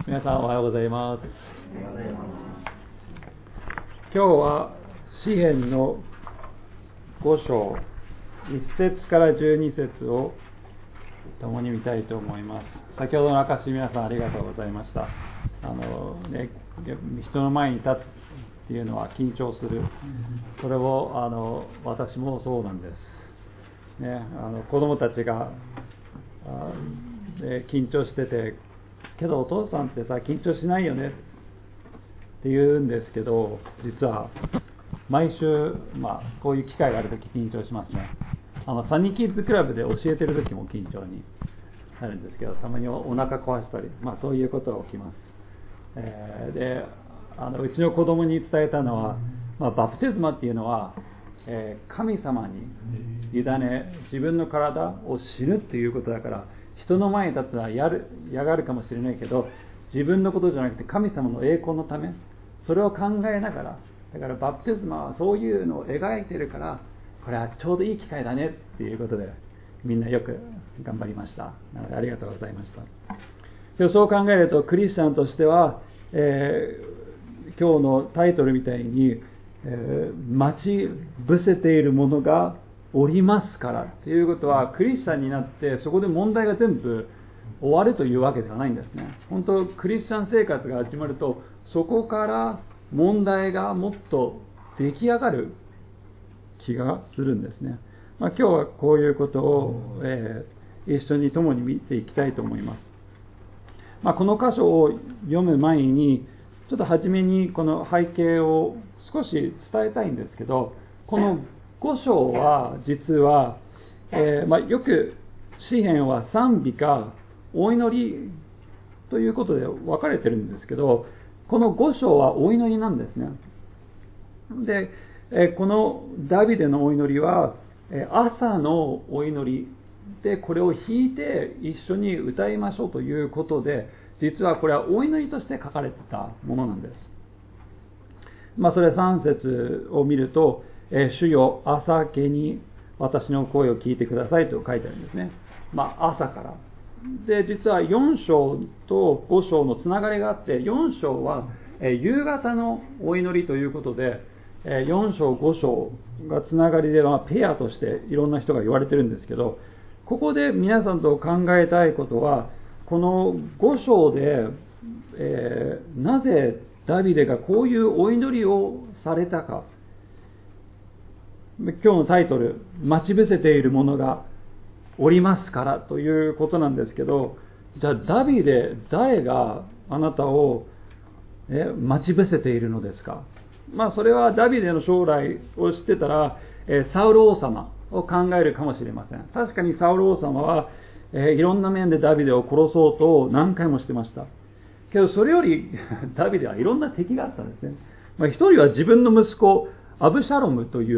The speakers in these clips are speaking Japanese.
皆さんおはようございます。今日は詩編の5章1節から12節を共に見たいと思います。先ほどの証皆さんありがとうございました。人の前に立つっていうのは緊張する。それを私もそうなんです、子供たちが緊張してて、けどお父さんってさ緊張しないよねって言うんですけど、実は毎週、こういう機会があるとき緊張しますね。サニーキッズクラブで教えてるときも緊張になるんですけど、たまにお腹壊したり、そういうことが起きます。でうちの子供に伝えたのは、バプテスマっていうのは、神様に委ね自分の体を死ぬっていうことだから、人の前に立つのは嫌がるかもしれないけど、自分のことじゃなくて神様の栄光のため、それを考えながら、だからバプテスマはそういうのを描いてるから、これはちょうどいい機会だねっていうことで、みんなよく頑張りました。なのでありがとうございました。今日そう考えると、クリスチャンとしては、今日のタイトルみたいに、待ち伏せているものがおりますからということは、クリスチャンになってそこで問題が全部終わるというわけではないんですね。本当クリスチャン生活が始まると、そこから問題がもっと出来上がる気がするんですね。今日はこういうことを、一緒に共に見ていきたいと思います。この箇所を読む前に、ちょっと初めにこの背景を少し伝えたいんですけど、この5章は実は、よく詩編は賛美かお祈りということで分かれてるんですけど、この5章はお祈りなんですね。で、このダビデのお祈りは朝のお祈りで、これを弾いて一緒に歌いましょうということで、実はこれはお祈りとして書かれてたものなんです。それ3節を見ると、主よ朝明けに私の声を聞いてくださいと書いてあるんですね。朝からで、実は4章と5章のつながりがあって、4章は夕方のお祈りということで、4章5章がつながりで、ペアとしていろんな人が言われてるんですけど、ここで皆さんと考えたいことは、この5章で、なぜダビデがこういうお祈りをされたか。今日のタイトル、待ち伏せているものがおりますからということなんですけど、じゃあダビデ、誰があなたを待ち伏せているのですか。それはダビデの将来を知ってたら、サウル王様を考えるかもしれません。確かにサウル王様はいろんな面でダビデを殺そうと何回もしてました。けどそれよりダビデはいろんな敵があったんですね。一人は自分の息子アブシャロムという、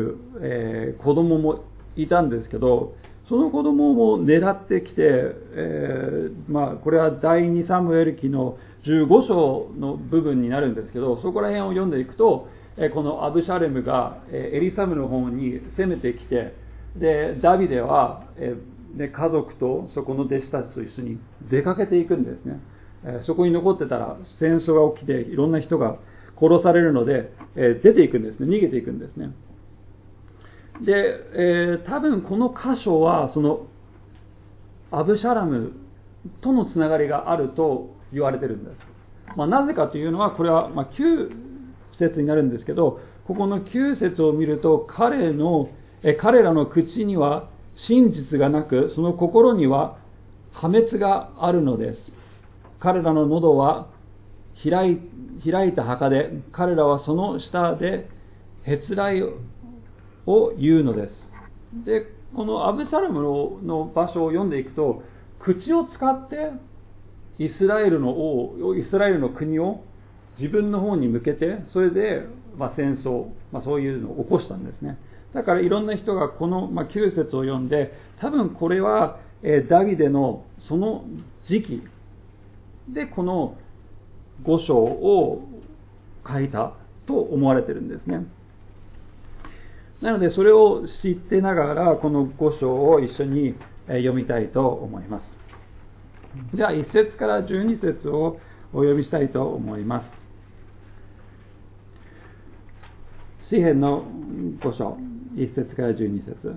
子供もいたんですけど、その子供も狙ってきて、これは第2サムエル記の15章の部分になるんですけど、そこら辺を読んでいくと、このアブシャロムがエリサムの方に攻めてきて、でダビデは家族とそこの弟子たちと一緒に出かけていくんですね。そこに残ってたら戦争が起きていろんな人が殺されるので、出ていくんですね。逃げていくんですね。で、多分この箇所はそのアブシャラムとのつながりがあると言われてるんです。なぜかというのは、これは9節になるんですけど、ここの9節を見ると、彼らの口には真実がなく、その心には破滅があるのです。彼らの喉は開いた墓で、彼らはその下でへつらいを言うのです。で、このアブシャロムの場所を読んでいくと、口を使ってイスラエルの国を自分の方に向けて、それで戦争、そういうのを起こしたんですね。だからいろんな人がこの9節を読んで、多分これはダビデのその時期でこの5章を書いたと思われているんですね。なのでそれを知ってながらこの5章を一緒に読みたいと思います。では1節から12節をお読みしたいと思います。詩編の5章1節から12節。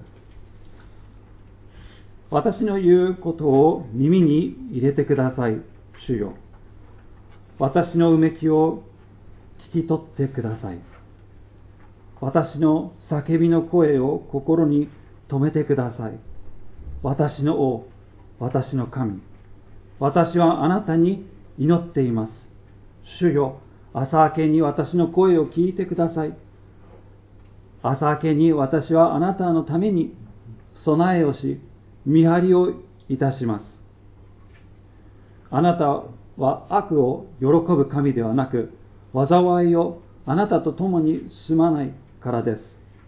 私の言うことを耳に入れてください、主よ。私のうめきを聞き取ってください。私の叫びの声を心に留めてください。私の王、私の神。私はあなたに祈っています。主よ、朝明けに私の声を聞いてください。朝明けに私はあなたのために備えをし、見張りをいたします。あなたは悪を喜ぶ神ではなく、災いをあなたと共に住まないからです。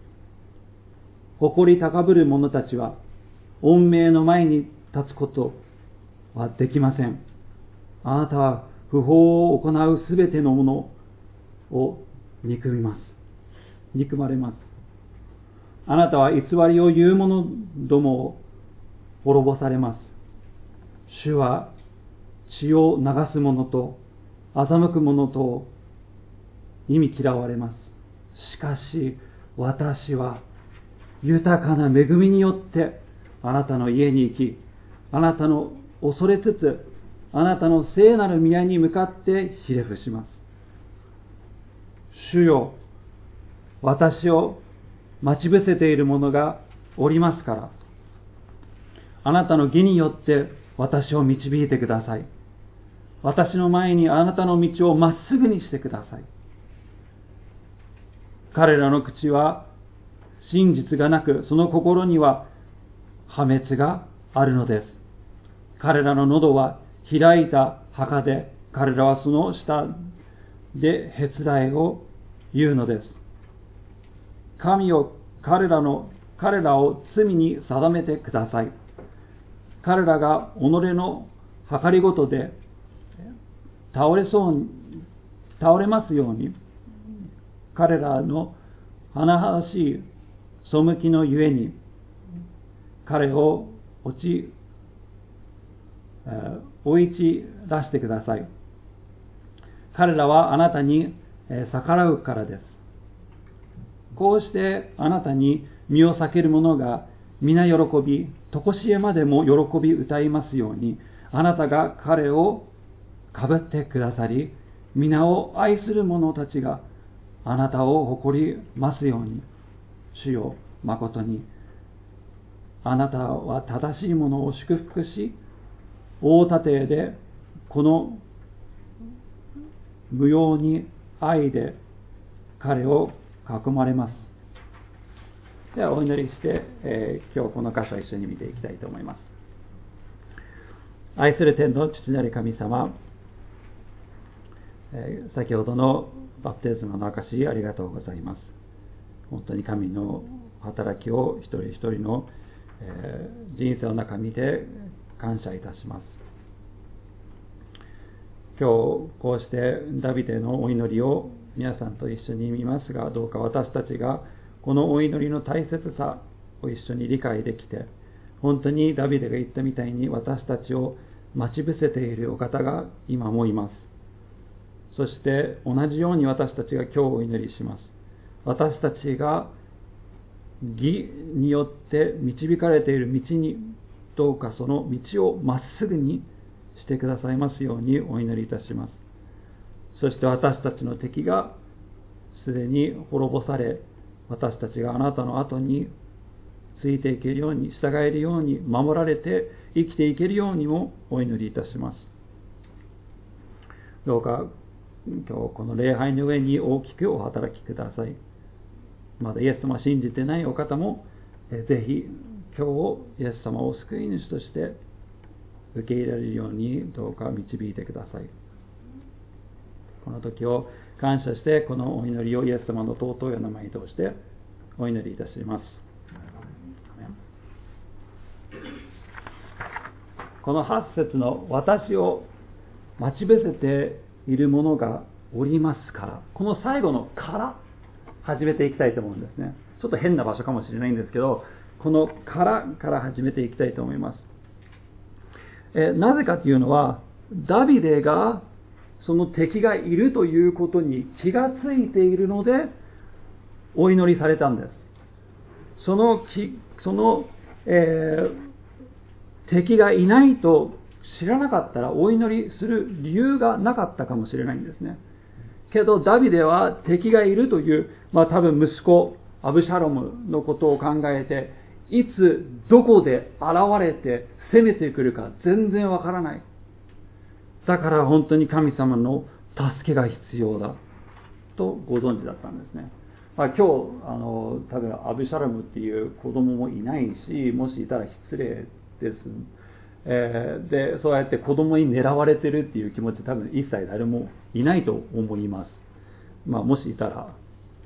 誇り高ぶる者たちは、御名の前に立つことはできません。あなたは不法を行うすべてのものを憎みます。憎まれます。あなたは偽りを言う者どもを滅ぼされます。主は血を流す者と欺く者と忌み嫌われます。しかし私は豊かな恵みによってあなたの家に行き、あなたの恐れつつあなたの聖なる宮に向かってひれ伏します。主よ、私を待ち伏せている者がおりますから、あなたの義によって私を導いてください。私の前にあなたの道をまっすぐにしてください。彼らの口は真実がなく、その心には破滅があるのです。彼らの喉は開いた墓で、彼らはその下でへつらいを言うのです。神よ、彼らを罪に定めてください。彼らが己の計りごとで倒れますように、彼らの甚だしい背きのゆえに彼を追い散らしてください。彼らはあなたに逆らうからです。こうしてあなたに身を避ける者が皆喜び、とこしえまでも喜び歌いますように、あなたが彼をかぶってくださり、皆を愛する者たちがあなたを誇りますように。主よ、まことにあなたは正しいものを祝福し、大立てでこの無用に愛で彼を囲まれます。ではお祈りして、今日この箇所を一緒に見ていきたいと思います。愛する天の父なる神様、先ほどのバプテスマの証ありがとうございます。本当に神の働きを一人一人の、人生の中見て感謝いたします。今日こうしてダビデのお祈りを皆さんと一緒に見ますが、どうか私たちがこのお祈りの大切さを一緒に理解できて、本当にダビデが言ったみたいに私たちを待ち伏せているお方が今もいます。そして同じように私たちが今日お祈りします。私たちが義によって導かれている道に、どうかその道をまっすぐにしてくださいますようにお祈りいたします。そして私たちの敵がすでに滅ぼされ、私たちがあなたの後についていけるように、従えるように、守られて生きていけるようにもお祈りいたします。どうか今日この礼拝の上に大きくお働きください。まだイエス様を信じてないお方も、ぜひ今日イエス様を救い主として受け入れられるようにどうか導いてください。この時を感謝して、このお祈りをイエス様の尊いお名前に通してお祈りいたします。この8節の私を待ち伏せている者がおりますから、この最後のから始めていきたいと思うんですね。ちょっと変な場所かもしれないんですけど、このから始めていきたいと思います。なぜかというのは、ダビデがその敵がいるということに気がついているのでお祈りされたんです。その敵がいないと知らなかったらお祈りする理由がなかったかもしれないんですね。けどダビデは敵がいるという、多分息子アブシャロムのことを考えて、いつどこで現れて攻めてくるか全然わからない。だから本当に神様の助けが必要だとご存知だったんですね。今日多分アブシャロムっていう子供もいないし、もしいたら失礼です。でそうやって子供に狙われてるっていう気持ち多分一切誰もいないと思います。もしいたら、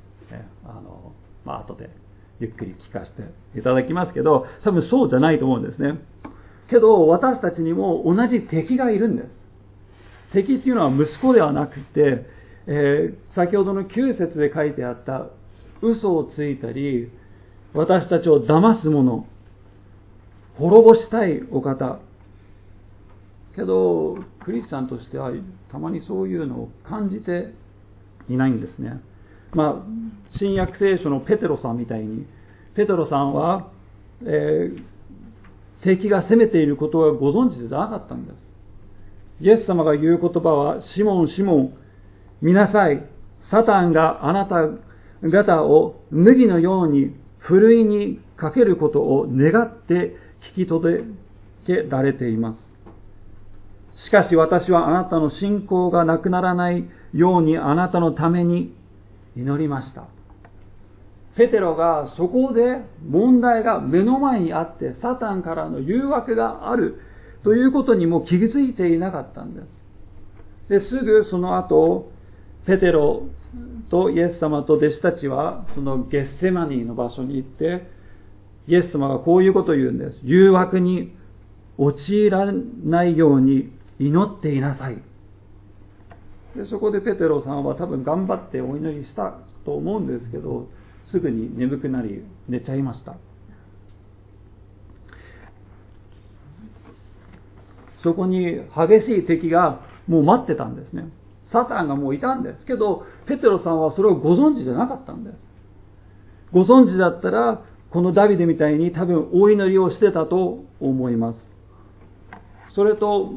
後でゆっくり聞かせていただきますけど、多分そうじゃないと思うんですね。けど私たちにも同じ敵がいるんです。敵っていうのは息子ではなくて、先ほどの9節で書いてあった嘘をついたり私たちを騙す者、滅ぼしたいお方。けどクリスチャンとしてはたまにそういうのを感じていないんですね。新約聖書のペテロさんみたいに、ペテロさんは、敵が攻めていることはご存知でなかったんです。イエス様が言う言葉は、シモンシモン見なさい、サタンがあなた方を麦のようにふるいにかけることを願って聞き届けられています。しかし私はあなたの信仰がなくならないようにあなたのために祈りました。ペテロがそこで問題が目の前にあって、サタンからの誘惑があるということにも気づいていなかったんです。で、すぐその後、ペテロとイエス様と弟子たちはそのゲッセマニーの場所に行って、イエス様がこういうことを言うんです。誘惑に陥らないように祈っていなさい。でそこでペテロさんは多分頑張ってお祈りしたと思うんですけど、すぐに眠くなり寝ちゃいました。そこに激しい敵がもう待ってたんですね。サタンがもういたんですけど、ペテロさんはそれをご存知じゃなかったんです。ご存知だったらこのダビデみたいに多分お祈りをしてたと思います。それと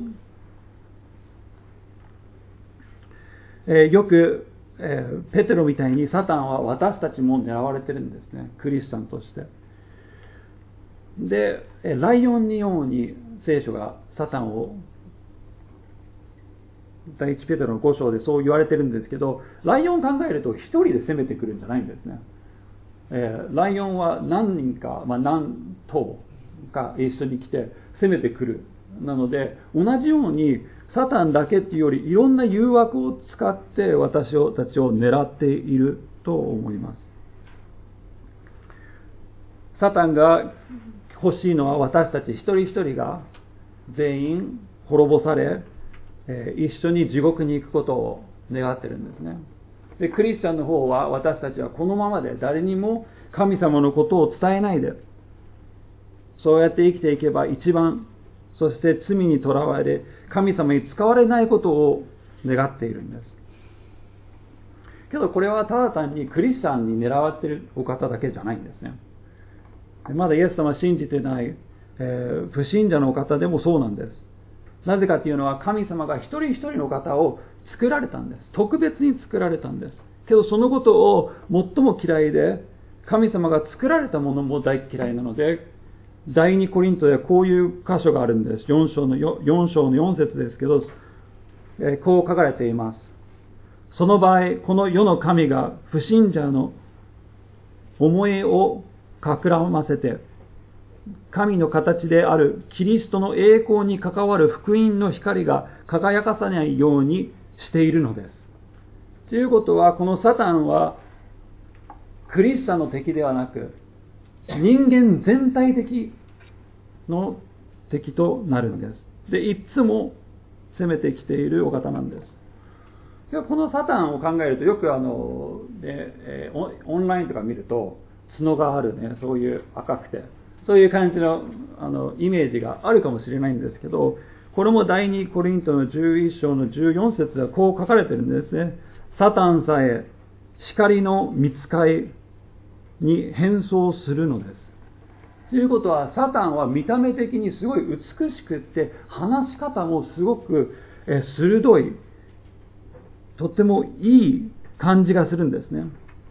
よく、ペテロみたいにサタンは私たちも狙われてるんですね、クリスチャンとして。で、ライオンのように聖書がサタンを第一ペテロの5章でそう言われてるんですけど、ライオンを考えると一人で攻めてくるんじゃないんですね。ライオンは何人か、何頭か一緒に来て攻めてくる。なので同じようにサタンだけっていうよりいろんな誘惑を使って私たちを狙っていると思います。サタンが欲しいのは私たち一人一人が全員滅ぼされ、一緒に地獄に行くことを願ってるんですね。で、クリスチャンの方は私たちはこのままで誰にも神様のことを伝えないで、そうやって生きていけば一番、そして罪にとらわれ神様に使われないことを願っているんです。けどこれはただ単にクリスチャンに狙われているお方だけじゃないんですね。まだイエス様を信じてない、不信者のお方でもそうなんです。なぜかというのは神様が一人一人の方を作られたんです。特別に作られたんです。けどそのことを最も嫌いで、神様が作られたものも大嫌いなので、第2コリントでこういう箇所があるんです。4章の4節ですけど、こう書かれています。その場合、この世の神が不信者の思いを膨らませて、神の形であるキリストの栄光に関わる福音の光が輝かさないようにしているのです。ということは、このサタンはクリスチャンの敵ではなく、人間全体的の敵となるんです。で、いつも攻めてきているお方なんです。このサタンを考えると、よくオンラインとか見ると角があるね、そういう赤くて、そういう感じのイメージがあるかもしれないんですけど、 これも第2コリントの11章の14節ではこう書かれているんですね。サタンさえ光の御使いに変装するのです。ということは、サタンは見た目的にすごい美しくって、話し方もすごく鋭い、とってもいい感じがするんですね。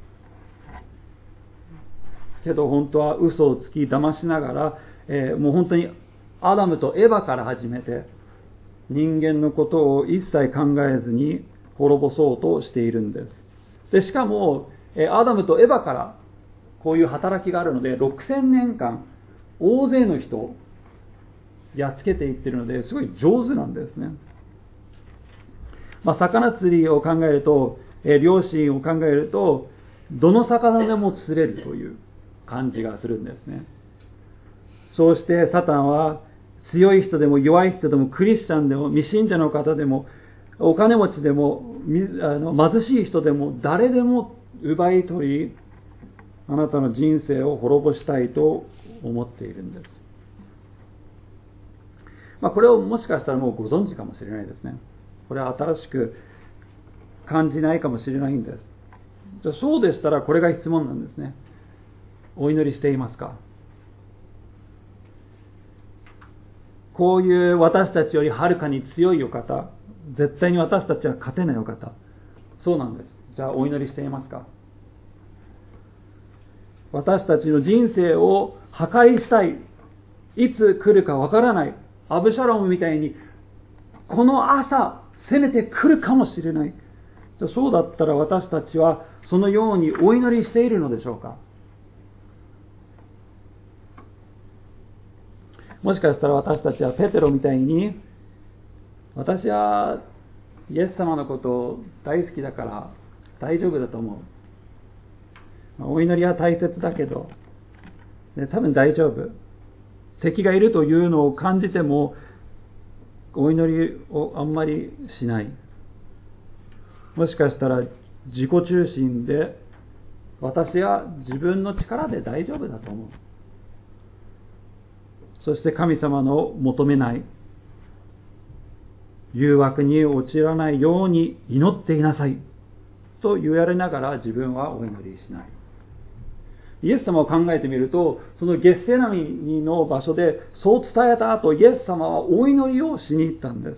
けど本当は嘘をつき騙しながら、もう本当にアダムとエバから始めて、人間のことを一切考えずに滅ぼそうとしているんです。でしかも、アダムとエバからこういう働きがあるので、6000年間、大勢の人をやっつけていっているので、すごい上手なんですね。魚釣りを考えると、漁師を考えると、どの魚でも釣れるという感じがするんですね。そうしてサタンは強い人でも弱い人でもクリスチャンでも未信者の方でもお金持ちでも貧しい人でも誰でも奪い取り、あなたの人生を滅ぼしたいと思っているんです。これをもしかしたらもうご存知かもしれないですね。これは新しく感じないかもしれないんです。じゃあそうでしたらこれが質問なんですね。お祈りしていますか？こういう私たちよりはるかに強いお方、絶対に私たちは勝てないお方、そうなんです。じゃあお祈りしていますか？私たちの人生を破壊したい、いつ来るかわからない、アブシャロムみたいにこの朝攻めてくるかもしれない。そうだったら私たちはそのようにお祈りしているのでしょうか？もしかしたら私たちはペテロみたいに、私はイエス様のこと大好きだから大丈夫だと思う。お祈りは大切だけど、多分大丈夫。敵がいるというのを感じても、お祈りをあんまりしない。もしかしたら自己中心で、私は自分の力で大丈夫だと思う。そして神様の求めない誘惑に陥らないように祈っていなさいと言われながら自分はお祈りしない。イエス様を考えてみると、そのゲッセマニの場所でそう伝えた後、イエス様はお祈りをしに行ったんです。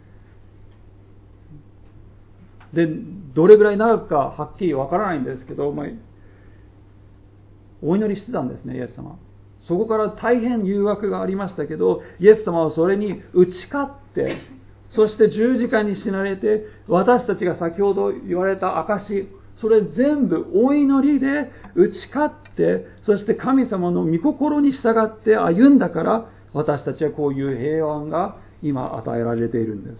で、どれぐらい長くかはっきりわからないんですけど、お祈りしてたんですね、イエス様。そこから大変誘惑がありましたけど、イエス様はそれに打ち勝って、そして十字架に死なれて、私たちが先ほど言われた証、それ全部お祈りで打ち勝って、そして神様の御心に従って歩んだから、私たちはこういう平安が今与えられているんです。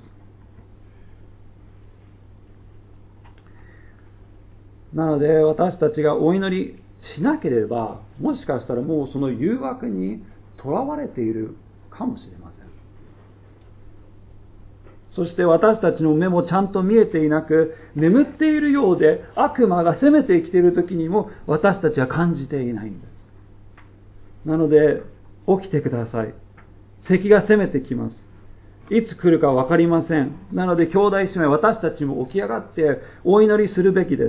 なので私たちがお祈りしなければ、もしかしたらもうその誘惑にとらわれているかもしれません。そして私たちの目もちゃんと見えていなく、眠っているようで悪魔が攻めてきている時にも私たちは感じていないんです。なので起きてください。敵が攻めてきます。いつ来るか分かりません。なので兄弟姉妹、私たちも起き上がってお祈りするべきです。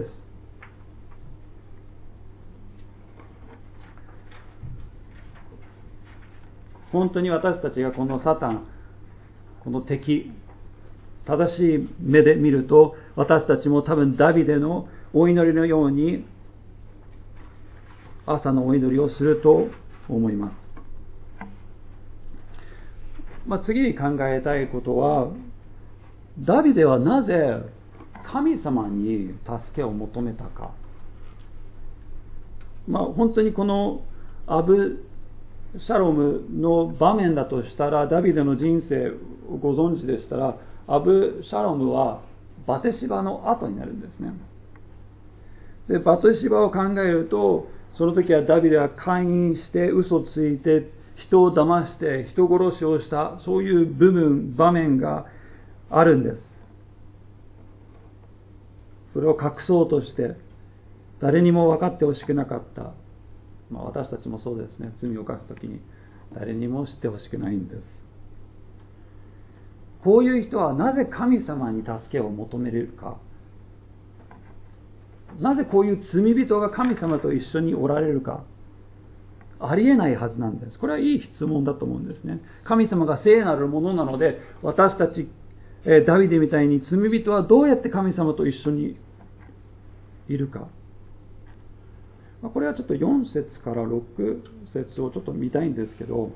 本当に私たちがこのサタン、この敵、正しい目で見ると、私たちも多分ダビデのお祈りのように朝のお祈りをすると思います。次に考えたいことは、ダビデはなぜ神様に助けを求めたか。本当にこのアブシャロムの場面だとしたら、ダビデの人生をご存知でしたら、アブシャロムはバテシバの後になるんですね。で、バテシバを考えると、その時はダビデは姦淫して嘘ついて人を騙して人殺しをした、そういう場面があるんです。それを隠そうとして誰にも分かってほしくなかった。私たちもそうですね。罪を犯すときに誰にも知ってほしくないんです。 こういう人はなぜ神様に助けを求めるか。なぜこういう罪人が神様と一緒におられるか。ありえないはずなんです。これはいい質問だと思うんですね。神様が聖なるものなので、私たち、ダビデみたいに罪人はどうやって神様と一緒にいるか。これはちょっと4節から6節をちょっと見たいんですけど、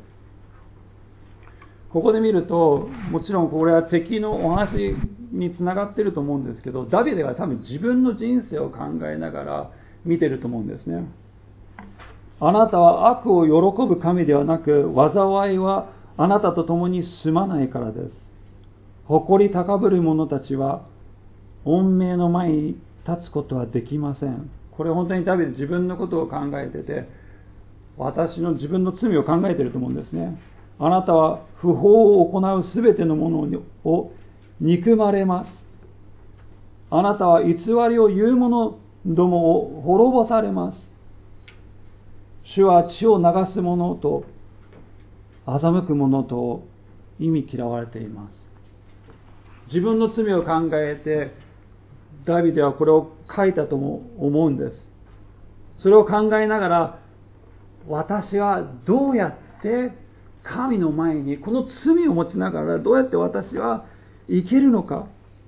ここで見ると、もちろんこれは敵のお話につながっていると思うんですけど、ダビデが多分自分の人生を考えながら見ていると思うんですね。あなたは悪を喜ぶ神ではなく、災いはあなたと共に住まないからです。誇り高ぶる者たちは、御名の前に立つことはできません。これ本当にダビデ自分のことを考えてて、私の自分の罪を考えていると思うんですね。あなたは不法を行うすべてのものを憎まれます。あなたは偽りを言う者どもを滅ぼされます。主は血を流す者と欺く者と忌み嫌われています。自分の罪を考えてダビデはこれを書いたとも思うんです。それを考えながら、私はどうやって神の前にこの罪を持ちながらどうやって私は生きるのか。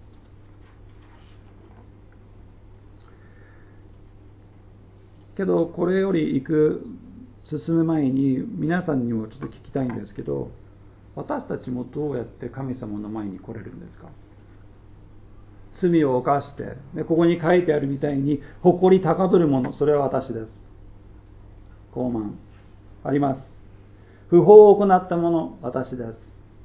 けどこれより進む前に皆さんにもちょっと聞きたいんですけど、私たちもどうやって神様の前に来れるんですか。罪を犯して、でここに書いてあるみたいに誇り高ぶる者、それは私です。傲慢あります。不法を行った者、私です。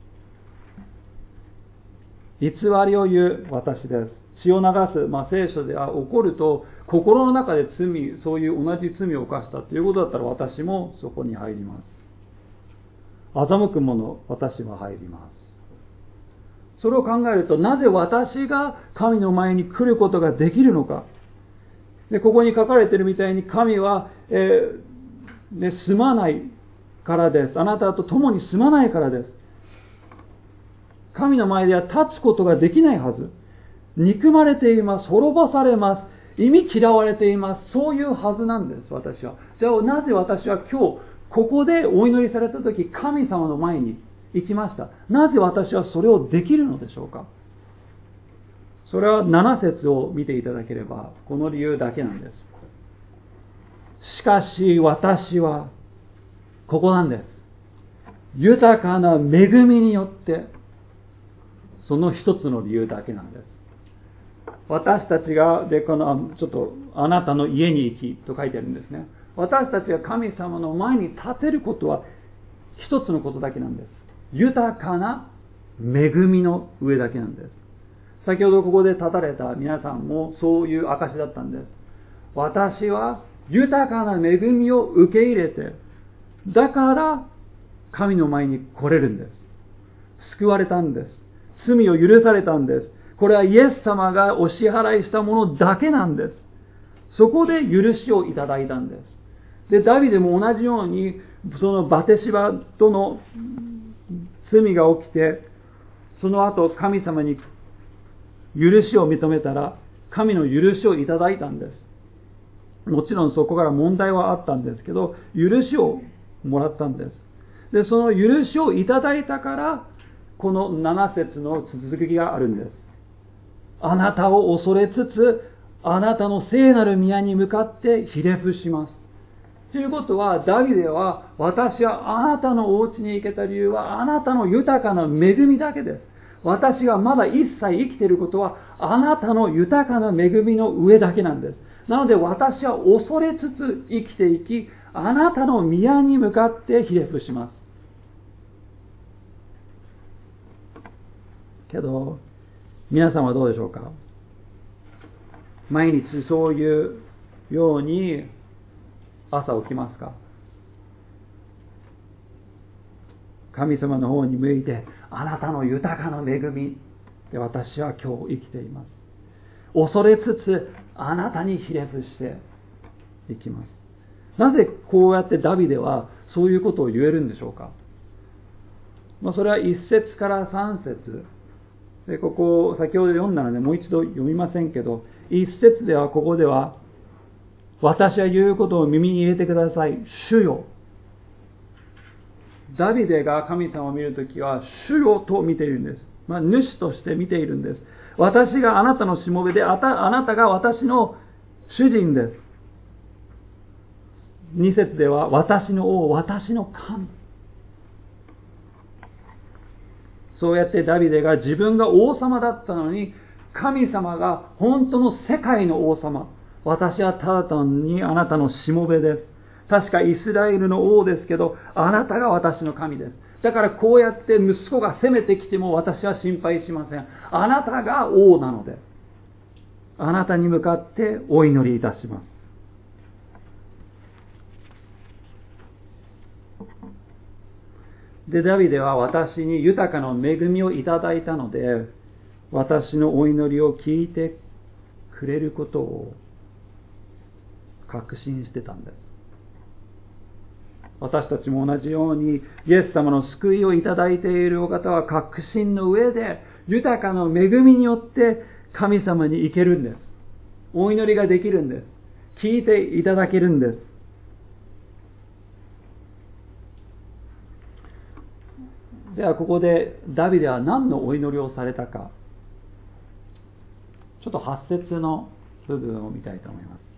偽りを言う、私です。血を流す、聖書では怒ると心の中でそういう同じ罪を犯したということだったら私もそこに入ります。欺く者、私は入ります。それを考えると、なぜ私が神の前に来ることができるのか。でここに書かれているみたいに、神は、住まないからです。あなたと共に住まないからです。神の前では立つことができないはず。憎まれています。滅ぼされます。忌み嫌われています。そういうはずなんです、私は。じゃあなぜ私は今日ここでお祈りされた時、神様の前に行きました。なぜ私はそれをできるのでしょうか。それは7節を見ていただければこの理由だけなんです。しかし私はここなんです。豊かな恵みによって、その一つの理由だけなんです。私たちがちょっとあなたの家に行きと書いてあるんですね。私たちが神様の前に立てることは一つのことだけなんです。豊かな恵みの上だけなんです。先ほどここで立たれた皆さんもそういう証だったんです。私は豊かな恵みを受け入れて、だから神の前に来れるんです。救われたんです。罪を許されたんです。これはイエス様がお支払いしたものだけなんです。そこで許しをいただいたんです。で、ダビデも同じように、そのバテシバとの罪が起きて、その後神様に許しを認めたら、神の許しをいただいたんです。もちろんそこから問題はあったんですけど、許しをもらったんです。で、その許しをいただいたから、この7節の続きがあるんです。あなたを恐れつつ、あなたの聖なる宮に向かってひれ伏します。ということは、ダビデは、私はあなたのお家に行けた理由は、あなたの豊かな恵みだけです。私がまだ一切生きていることは、あなたの豊かな恵みの上だけなんです。なので私は恐れつつ生きていき、あなたの宮に向かってひれ伏します。けど、皆さんはどうでしょうか。毎日そういうように朝起きますか。神様の方に向いて、あなたの豊かな恵みで私は今日生きています。恐れつつあなたにひれ伏していきます。なぜこうやってダビデはそういうことを言えるんでしょうか。それは1節から3節でここ先ほど読んだのでもう一度読みませんけど、一節ではここでは、私は言うことを耳に入れてください、主よ。ダビデが神様を見るときは主よと見ているんです。主として見ているんです。私があなたのしもべで、あなたが私の主人です。二節では私の王、私の神。そうやってダビデが自分が王様だったのに、神様が本当の世界の王様。私はただ単にあなたのしもべです。確かイスラエルの王ですけど、あなたが私の神です。だからこうやって息子が攻めてきても私は心配しません。あなたが王なので、あなたに向かってお祈りいたします。で、ダビデは私に豊かな恵みをいただいたので、私のお祈りを聞いてくれることを確信してたんです。私たちも同じようにイエス様の救いをいただいているお方は確信の上で豊かな恵みによって神様に行けるんです。お祈りができるんです。聞いていただけるんです。ではここでダビデは何のお祈りをされたか、ちょっと8節の部分を見たいと思います。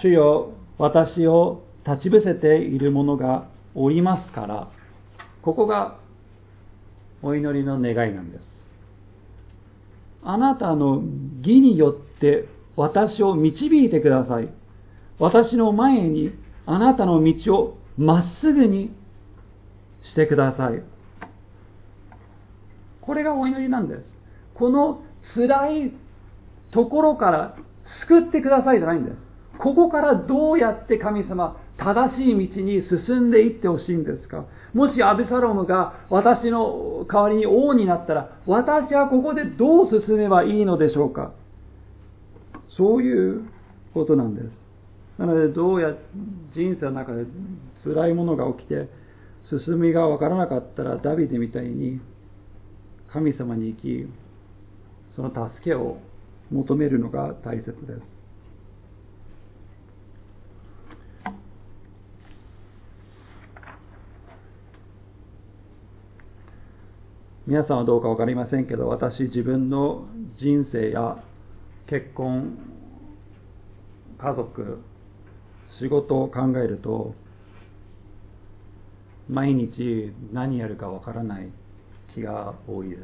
主よ、私を立ち伏せている者がおりますから、ここがお祈りの願いなんです。あなたの義によって私を導いてください。私の前にあなたの道をまっすぐにしてください。これがお祈りなんです。この辛いところから救ってくださいじゃないんです。ここからどうやって神様、正しい道に進んでいってほしいんですか。もしアブサロムが私の代わりに王になったら、私はここでどう進めばいいのでしょうか。そういうことなんです。なので人生の中で辛いものが起きて進みがわからなかったら、ダビデみたいに神様に行き、その助けを求めるのが大切です。皆さんはどうか分かりませんけど、私自分の人生や結婚、家族、仕事を考えると、毎日何やるか分からない気が多いです。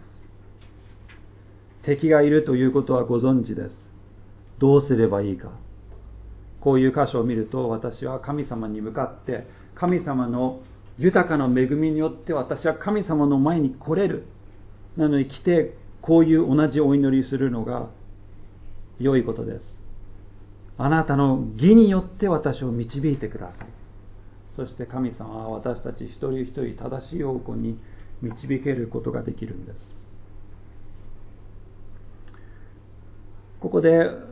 敵がいるということはご存知です。どうすればいいか。こういう箇所を見ると、私は神様に向かって、神様の豊かな恵みによって私は神様の前に来れる。なのに来て、こういう同じお祈りするのが良いことです。あなたの義によって私を導いてください。そして神様は私たち一人一人正しい方向に導けることができるんです。ここで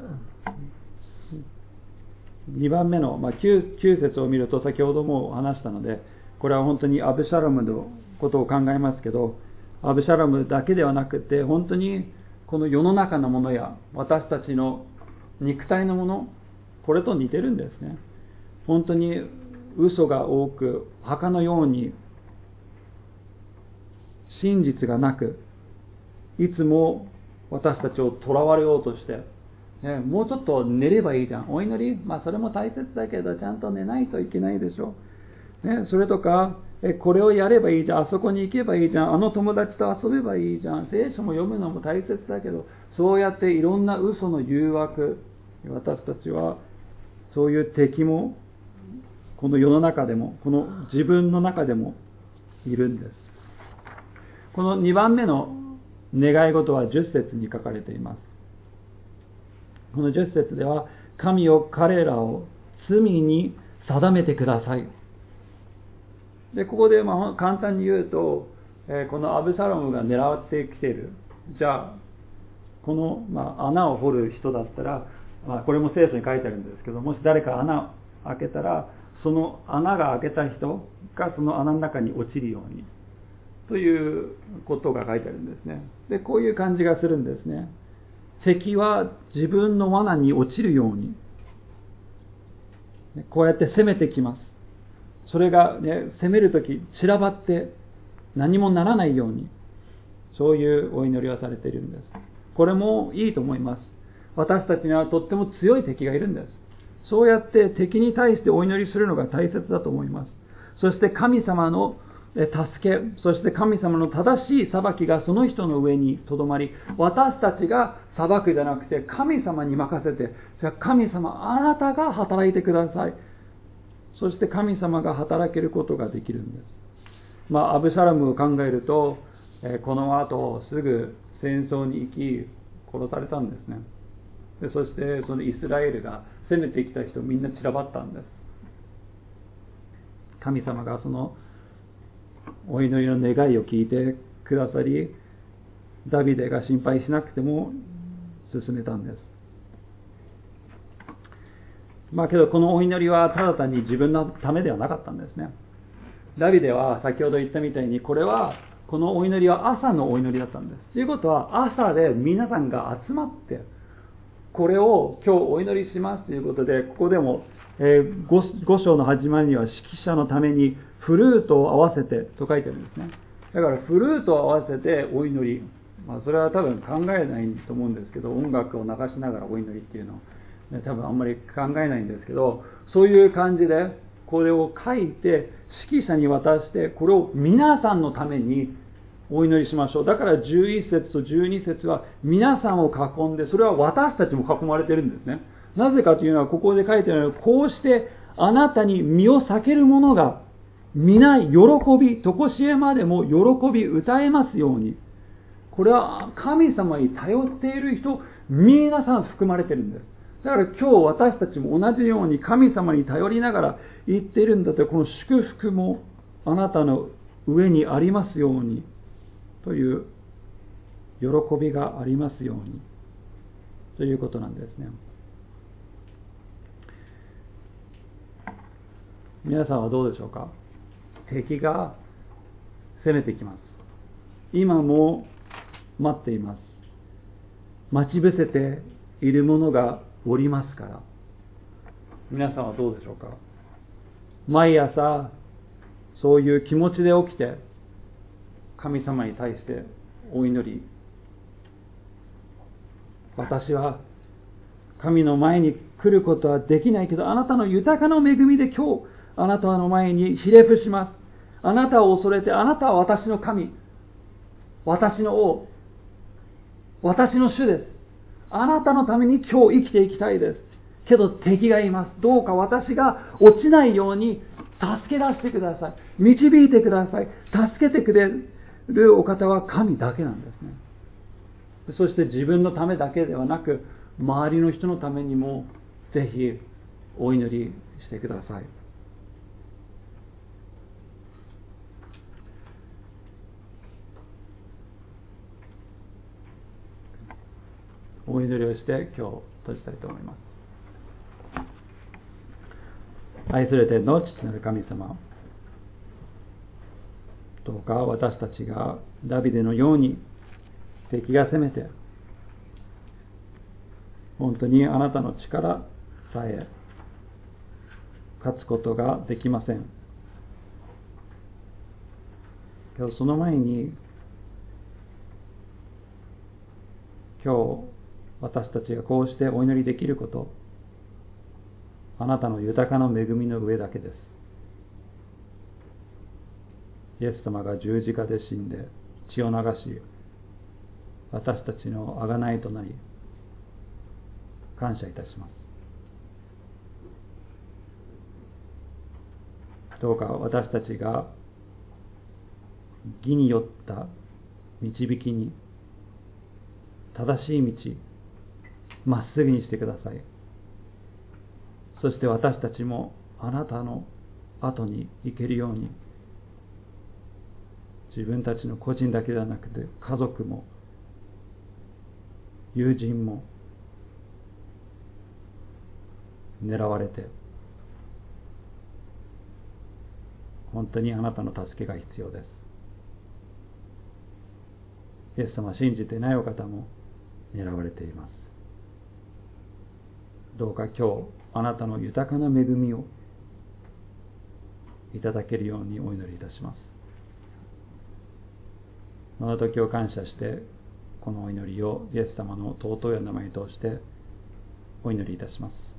2番目の、9節を見ると、先ほども話したので、これは本当にアブシャロムのことを考えますけど、アブシャロムだけではなくて、本当にこの世の中のものや私たちの肉体のもの、これと似てるんですね。本当に嘘が多く、墓のように真実がなく、いつも私たちを囚われようとして、もうちょっと寝ればいいじゃん。お祈り、それも大切だけど、ちゃんと寝ないといけないでしょ。それとか、これをやればいいじゃん。あそこに行けばいいじゃん。あの友達と遊べばいいじゃん。聖書も読むのも大切だけど、そうやっていろんな嘘の誘惑、私たちはそういう敵もこの世の中でも、この自分の中でもいるんです。この2番目の願い事は10節に書かれています。この10節では、神よ彼らを罪に定めてください。で、ここで簡単に言うと、このアブサロムが狙ってきている。じゃあ、この、穴を掘る人だったら、これも聖書に書いてあるんですけど、もし誰か穴を開けたら、その穴が開けた人がその穴の中に落ちるように。 ということが書いてあるんですね。で、こういう感じがするんですね。敵は自分の罠に落ちるように、こうやって攻めてきます。それが、攻めるとき散らばって何もならないように、そういうお祈りをされているんです。これもいいと思います。私たちにはとっても強い敵がいるんです。そうやって敵に対してお祈りするのが大切だと思います。そして神様の助け、そして神様の正しい裁きがその人の上にとどまり、私たちが裁くじゃなくて神様に任せて、じゃあ神様あなたが働いてください。そして神様が働けることができるんです。アブシャロムを考えると、この後すぐ戦争に行き殺されたんですね。でそしてそのイスラエルが攻めてきた人みんな散らばったんです。神様がそのお祈りの願いを聞いてくださり、ダビデが心配しなくても進めたんです。けどこのお祈りはただ単に自分のためではなかったんですね。ダビデは先ほど言ったみたいに、このお祈りは朝のお祈りだったんです。ということは朝で皆さんが集まってこれを今日お祈りしますということで、ここでも5章の始まりには指揮者のためにフルートを合わせてと書いてあるんですね。だからフルートを合わせてお祈り、それは多分考えないと思うんですけど、音楽を流しながらお祈りっていうのを多分あんまり考えないんですけど、そういう感じでこれを書いて指揮者に渡して、これを皆さんのためにお祈りしましょう。だから11節と12節は皆さんを囲んで、それは私たちも囲まれているんですね。なぜかというのは、ここで書いてあるように、こうしてあなたに身を避ける者が皆喜び、とこしえまでも喜び歌えますように。これは神様に頼っている人皆さん含まれているんです。だから今日私たちも同じように神様に頼りながら言っているんだと、この祝福もあなたの上にありますようにという喜びがありますようにということなんですね。皆さんはどうでしょうか。敵が攻めてきます。今も待っています。待ち伏せているものがおりますから。皆さんはどうでしょうか。毎朝そういう気持ちで起きて神様に対してお祈り、私は神の前に来ることはできないけど、あなたの豊かな恵みで今日あなたの前にひれ伏します。あなたを恐れて、あなたは私の神、私の王、私の主です。あなたのために今日生きていきたいです。けど敵がいます。どうか私が落ちないように助け出してください。導いてください。助けてくれるお方は神だけなんですね。そして自分のためだけではなく、周りの人のためにもぜひお祈りしてください。お祈りをして今日閉じたいと思います。愛する天の父なる神様、どうか私たちがダビデのように敵が攻めて本当にあなたの力さえ勝つことができません。今日その前に、今日私たちがこうしてお祈りできること、あなたの豊かな恵みの上だけです。イエス様が十字架で死んで血を流し、私たちの贖いとなり感謝いたします。どうか私たちが義によった導きに、正しい道、まっすぐにしてください。そして私たちもあなたの後に行けるように、自分たちの個人だけではなくて家族も友人も狙われて、本当にあなたの助けが必要です。 イエス様を信じていないお方も狙われています。どうか今日あなたの豊かな恵みをいただけるようにお祈りいたします。この時を感謝してこのお祈りをイエス様の尊いお名前に通してお祈りいたします。